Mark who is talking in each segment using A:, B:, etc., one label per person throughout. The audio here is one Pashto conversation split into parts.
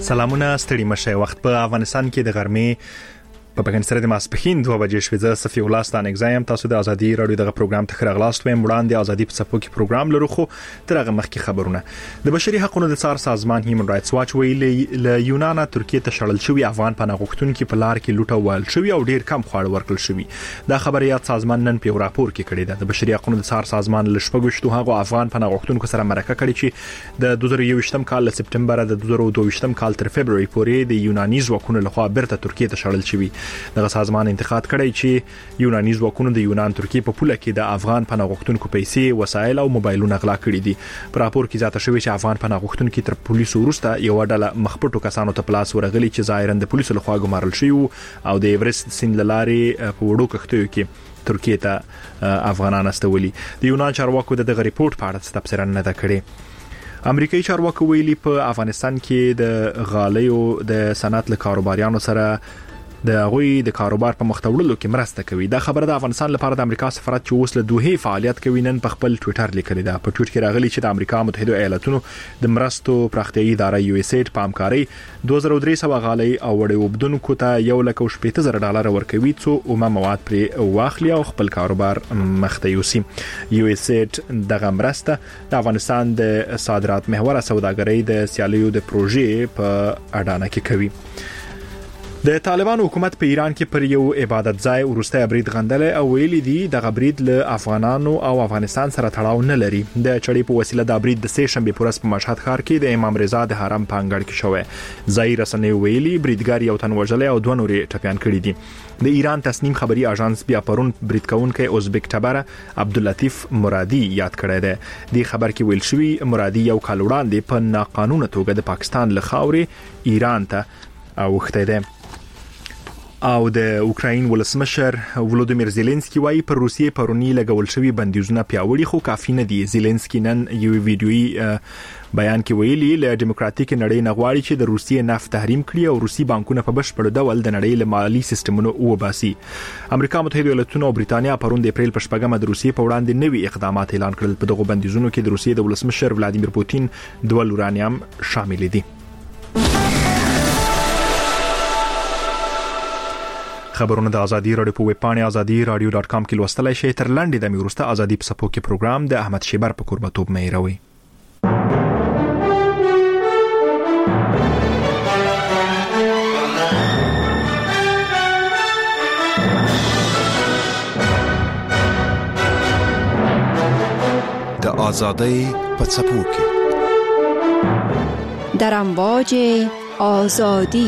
A: سلامونه ستړي مشه وخت په افغانستان کې د غرمې په پاکستان د ماسپخین 2 بجې شوې زه صفي ولستان اگزایم تاسو د ازادي رادیو دغه پروګرام ته خراغلاست ویم وړاندې ازادي په صفو کې پروګرام لرو خو ترغه مخکې خبرونه د بشري حقوقو د څار سازمان هیومن رائټس واچ ویلي له یونان ترکیه ته شړل شوی افغان پناه غوښتونکو په لار کې لوټه وال شوی او ډیر کم خواړه ورکړل شوی دا خبريات سازمان نن په راپور کې کړی ده د بشري حقوقو د څار سازمان له شپږشتو هغه افغان پناه غوښتونکو سره مرکه کړې چې د 2021م کال له سپټمبر د 2022م کال تر فبراير پورې د یوناني ځواکونو لخوا بیرته ترکیه ته شړل شوی دغه سازمان انتقاد کړی چې یوناني ځواکونو د یونان ترکیه په پوله کې د افغان پناه غوښتونکو پیسې وسایل او موبایلونه غلا کړي دي په راپور کې ځاته شوی چې افغان پناه غوښتونکو تر پولیسو وروسته یو ډله مخپټو کسانو ته پلاس ورغلي چې ظاهرا د پولیسو لخوا ګمارل شوی او د ایورست سیند لارې په وړو کښتیو کې ترکیه ته افغانان استولي د یونان چارواکو دغه ریپورت په اړه تبصره نه ده کړې امریکایي چارواکو ویلي په افغانستان کې د غالیو د صنعت له کاروباریانو سره د غوي د کاروبار په مختوړلو کې مرسته کوي دا خبره د افغانستان لپاره د امریکا سفارت چې اوس له دوه فعالیت کوي نن په خپل ټوئیټر لیکلی دا په ټوئیټ کې راغلی چې د امریکا متحده ایالاتونو د مرستو پراختیايي اداره یو اس ایډ په همکاري 2300 غالۍ او وړي وبدونکو ته $1,80,000 ورکوي څو مواد پر واخلي او خپل کاروبار مخته یوسي یو اس ایډ دغه مرسته د افغانستان د صادرات محور سوداګرۍ د سیالیو د پروژې په اډانه کې کوي د طالبان حکومت په ایران کې پر یو عبادت ځای ورسته برید غندل او ویلي دي د غبرید له افغانانو او افغانستان سره تړاو نه لري د چړې په وسیله د برید د سه شنبه پورس په مشهد ښار کې د امام رضا د حرم په انګړ کې شوه ځای رسنۍ ویلي بریدګر یو تن وژل او دوه نورې ټپيان کړي دي د ایران تصنیم خبري اژانس بیا پرون برید کوونکې ازبک ټبره عبداللطیف مرادي یاد کړی دی د خبر کې ویل شوی مرادي یو کال وړاندې په ناقانونه توګه د پاکستان له خاورې ایران ته اوخته ده او د اوکراین ولسمشر ولودیمیر زيلنسکي وايي پر روسیې پرونی لګول شوی بندیزونه پیاوړي خو کافي نه دي زيلنسکي نن یو ویډیويي بیان کې ویلي له ډیموکراتیک نړۍ نه غواړي چې د روسیې نفت تحریم کړي او روسي بانکونه په بشپړ ډول د نړۍ له مالی سیستمونو وباسي امریکا متحده ایالاتونو او بریتانیا پرون د اپریل په شپږمه د روسیې په وړاندې نوي اقدامات اعلان کړل په دغه بندیزونو کې د روسیې د ولسمشر ولادیمیر پوتین ډول یورانیم شامل دي خبرونه د ازادي رادیو په ویب پاڼه azadi.radio.com کې لوستلای شئ تر لاندې د میورسته ازادي په صفو کې پروګرام د احمد شیبر په قربتوب مهیروي
B: د ازادي په صفو کې
C: در امواج آزادی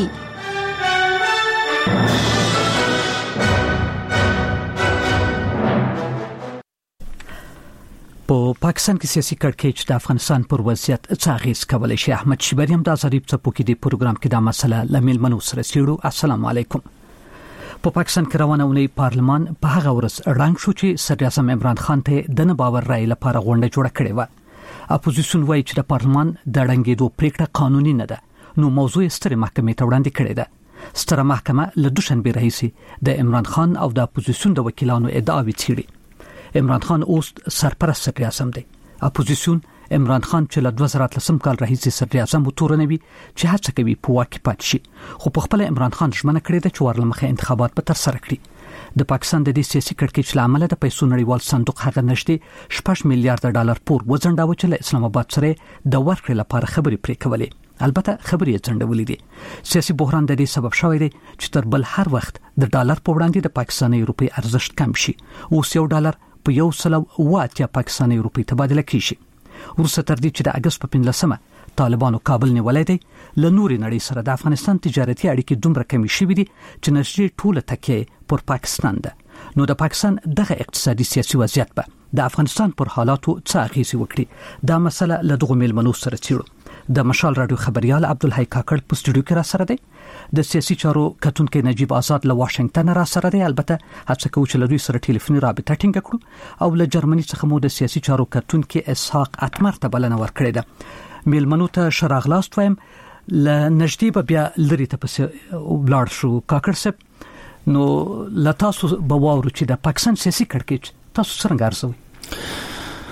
D: په پاکستان کې سیاسي کړکېچ د افغانستان پر وضعیت څه اغیز کولی شي احمد شیبری هم د ازادي په څپو کې د پروګرام کې دا مسله لمیل منو سره سیړو السلام علیکم په پاکستان کې روانه ونی پارلمان په هغه ورځ رنګ شو چې صدر اعظم عمران خان ته د نه باور رائے لپاره غونډه جوړه کړې و اپوزیشن وايي چې د پارلمان د رنګېدو پریکړه قانوني نه ده نو موضوع ستره محکمې ته وړاندې کړې ده ستره محکمه له دوشنبه راهیسې د عمران خان او د اپوزیشن د وکیلانو ادعاوې څېړي عمران خان اوس سرپرست صدر اعظم دی اپوزیشن عمران خان چې له 2013 کال راهیسې صدر اعظم وتورنوي چې هڅه کوي په واکه پاتې شي خو په خپل عمران خان ژمنه کړې ده چې ورلمخه انتخابات به تر سره کړي د پاکستان د دې سیاسي کړکېچ لامل د پیسو نړیوال صندوق هغه نشته $6 میلیارډ پور وزنډاوه چې له اسلام آباد سره د ورکړې لپاره خبرې پرې کولې البته خبرې ځنډولې دي سیاسي بحران د دې سبب شوی دی چې تر بل هر وخت د ډالر په وړاندې د پاکستاني روپی ارزښت کم شي اوس $1 په 180 پاکستاني روپی تبادله کیږي ورسره تر دې چې د اگست په 15مه طالبانو کابل نیولای دی له نوري نړۍ سره د افغانستان تجارتي اړیکې دومره کمی شوې دي چې نشي ټوله تکیه پر پاکستان ده نو د پاکستان دغه اقتصادي سیاسي وضعیت به د افغانستان پر حالاتو څه اغیز وکړي دا مسله له دغه میلمنو سره څیړو د مشال رادیو خبريال عبدالحی کاکړ په سټوډیو کې را سره دی د سیاسي چارو کتونکو نجیب آزاد له واشنگټن را سره دی البته هڅه کوي چې له دوی سره ټلیفوني رابطه ټینګ کړو او له جرمني څخه مو د سیاسي چارو کتونکو اسحاق اتمر ته بلنه ورکړې ده میلمنو ته شراغلاست وایم ل نږدې بیا لري ته پس ولاړ شو کاکړ صاحب نو لتاسو بواورو چې د پاکستان سیاسي کړکېچ تاسو څنګه ارزوي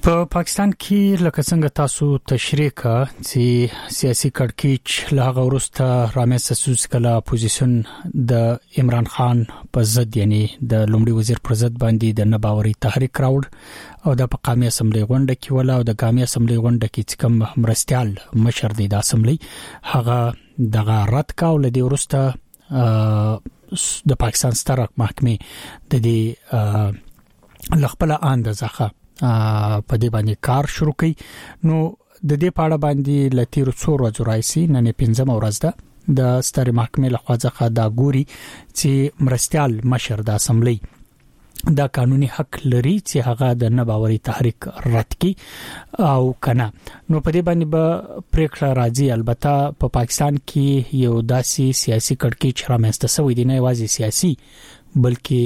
E: په پاکستان کې لکه څنګه تاسو تشریح کړ چې سیاسي کړکېچ لا غورسته رامز سوس کلا اپوزیشن د عمران خان په ضد یعنی د لومړي وزیر پر ضد باندې د نباوري تحریک راوړ او د قومي اسمبلی غونډه کې ولا او د قومي اسمبلی غونډه کې کوم مرستيال مشر دی د اسمبلی هغه دغه رد کاول دی ورسته د پاکستان ستر محکمې د دې لخپله اندازه په دې باندې کار شروع کړي نو د دې پاړه باندې لتیر څو ورځې راځي نن 15 ورځ ده د ستر محکمې لخوا ځخه دا ګوري چې مرستيال مشر د اسمبلی دا قانوني حق لري چې هغه د نباوري تحریک رد کړي او کنه نو په دې باندې به پریکړه راځي البته په پاکستان کې یو داسي سیاسي کړکېچ رامنځته شوی دی نه یوازې سیاسي بلکې